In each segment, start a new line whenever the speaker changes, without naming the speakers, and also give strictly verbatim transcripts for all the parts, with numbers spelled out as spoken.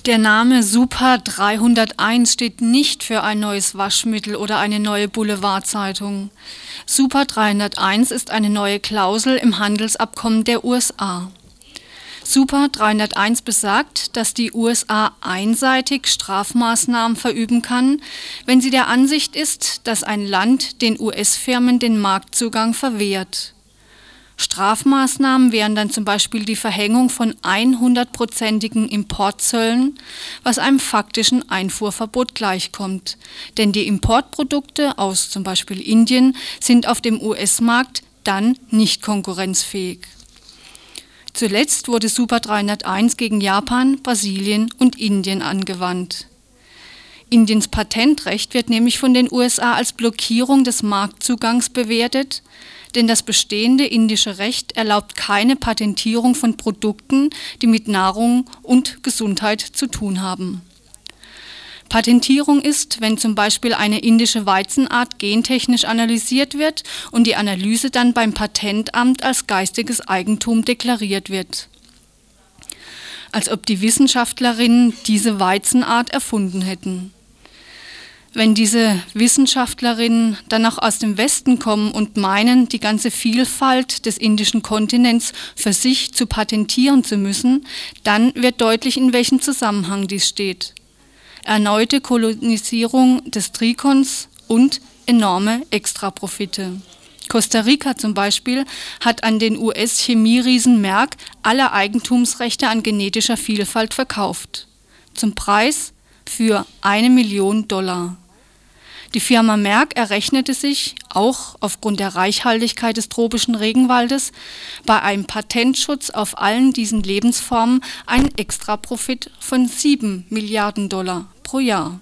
Der Name Super dreihunderteins steht nicht für ein neues Waschmittel oder eine neue Boulevardzeitung. Super dreihunderteins ist eine neue Klausel im Handelsabkommen der U S A. Super dreihunderteins besagt, dass die U S A einseitig Strafmaßnahmen verüben kann, wenn sie der Ansicht ist, dass ein Land den U S-Firmen den Marktzugang verwehrt. Strafmaßnahmen wären dann zum Beispiel die Verhängung von hundertprozentigen Importzöllen, was einem faktischen Einfuhrverbot gleichkommt. Denn die Importprodukte aus zum Beispiel Indien sind auf dem U S-Markt dann nicht konkurrenzfähig. Zuletzt wurde Super dreihunderteins gegen Japan, Brasilien und Indien angewandt. Indiens Patentrecht wird nämlich von den U S A als Blockierung des Marktzugangs bewertet, denn das bestehende indische Recht erlaubt keine Patentierung von Produkten, die mit Nahrung und Gesundheit zu tun haben. Patentierung ist, wenn zum Beispiel eine indische Weizenart gentechnisch analysiert wird und die Analyse dann beim Patentamt als geistiges Eigentum deklariert wird. Als ob die Wissenschaftlerinnen diese Weizenart erfunden hätten. Wenn diese Wissenschaftlerinnen dann auch aus dem Westen kommen und meinen, die ganze Vielfalt des indischen Kontinents für sich zu patentieren zu müssen, dann wird deutlich, in welchem Zusammenhang dies steht. Erneute Kolonisierung des Trikons und enorme Extraprofite. Costa Rica zum Beispiel hat an den U S-Chemieriesen Merck alle Eigentumsrechte an genetischer Vielfalt verkauft. Zum Preis für eine Million Dollar. Die Firma Merck errechnete sich, auch aufgrund der Reichhaltigkeit des tropischen Regenwaldes, bei einem Patentschutz auf allen diesen Lebensformen einen Extraprofit von sieben Milliarden Dollar pro Jahr.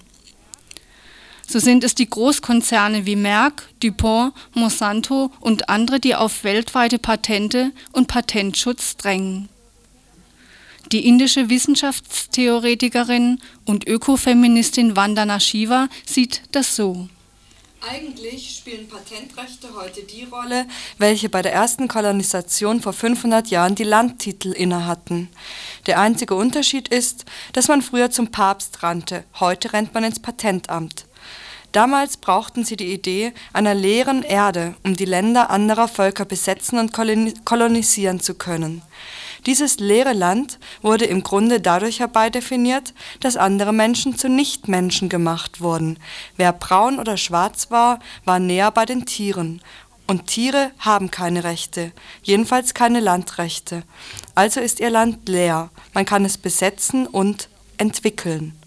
So sind es die Großkonzerne wie Merck, DuPont, Monsanto und andere, die auf weltweite Patente und Patentschutz drängen. Die indische Wissenschaftstheoretikerin und Ökofeministin Vandana Shiva sieht das so.
Eigentlich spielen Patentrechte heute die Rolle, welche bei der ersten Kolonisation vor fünfhundert Jahren die Landtitel innehatten. Der einzige Unterschied ist, dass man früher zum Papst rannte, heute rennt man ins Patentamt. Damals brauchten sie die Idee einer leeren Erde, um die Länder anderer Völker besetzen und kolonisieren zu können. Dieses leere Land wurde im Grunde dadurch herbeidefiniert, dass andere Menschen zu Nichtmenschen gemacht wurden. Wer braun oder schwarz war, war näher bei den Tieren. Und Tiere haben keine Rechte, jedenfalls keine Landrechte. Also ist ihr Land leer, man kann es besetzen und entwickeln.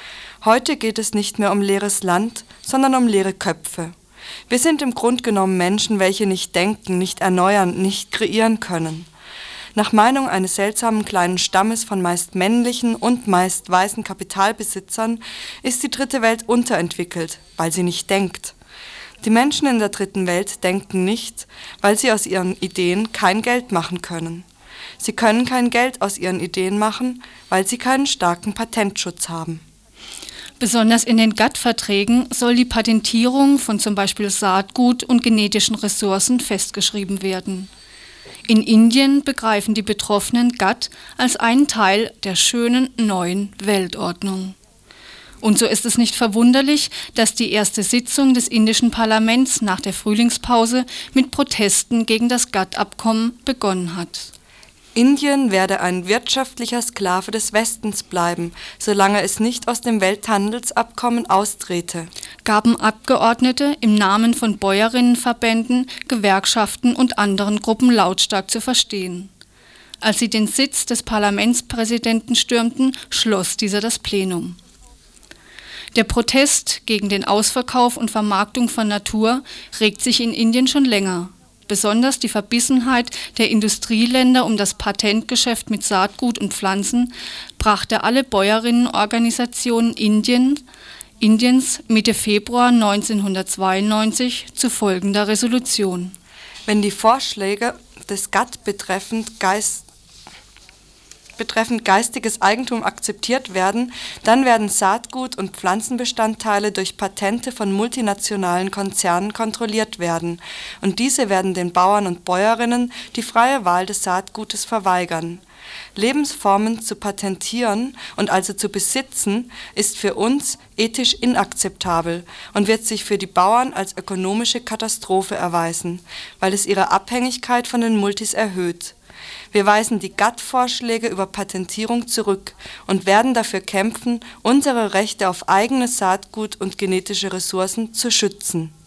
Heute geht es nicht mehr um leeres Land, sondern um leere Köpfe. Wir sind im Grunde genommen Menschen, welche nicht denken, nicht erneuern, nicht kreieren können. Nach Meinung eines seltsamen kleinen Stammes von meist männlichen und meist weißen Kapitalbesitzern ist die dritte Welt unterentwickelt, weil sie nicht denkt. Die Menschen in der dritten Welt denken nicht, weil sie aus ihren Ideen kein Geld machen können. Sie können kein Geld aus ihren Ideen machen, weil sie keinen starken Patentschutz haben.
Besonders in den G A TT-Verträgen soll die Patentierung von zum Beispiel Saatgut und genetischen Ressourcen festgeschrieben werden. In Indien begreifen die Betroffenen G A T T als einen Teil der schönen neuen Weltordnung. Und so ist es nicht verwunderlich, dass die erste Sitzung des indischen Parlaments nach der Frühlingspause mit Protesten gegen das G A T T-Abkommen begonnen hat.
Indien werde ein wirtschaftlicher Sklave des Westens bleiben, solange es nicht aus dem Welthandelsabkommen austrete,
gaben Abgeordnete im Namen von Bäuerinnenverbänden, Gewerkschaften und anderen Gruppen lautstark zu verstehen. Als sie den Sitz des Parlamentspräsidenten stürmten, schloss dieser das Plenum. Der Protest gegen den Ausverkauf und Vermarktung von Natur regt sich in Indien schon länger. Besonders die Verbissenheit der Industrieländer um das Patentgeschäft mit Saatgut und Pflanzen brachte alle Bäuerinnenorganisationen Indien, Indiens Mitte Februar neunzehnhundertzweiundneunzig zu folgender Resolution.
Wenn die Vorschläge des G A T T betreffend Geist betreffend geistiges Eigentum akzeptiert werden, dann werden Saatgut- und Pflanzenbestandteile durch Patente von multinationalen Konzernen kontrolliert werden, und diese werden den Bauern und Bäuerinnen die freie Wahl des Saatgutes verweigern. Lebensformen zu patentieren und also zu besitzen, ist für uns ethisch inakzeptabel und wird sich für die Bauern als ökonomische Katastrophe erweisen, weil es ihre Abhängigkeit von den Multis erhöht. Wir weisen die G A TT-Vorschläge über Patentierung zurück und werden dafür kämpfen, unsere Rechte auf eigenes Saatgut und genetische Ressourcen zu schützen.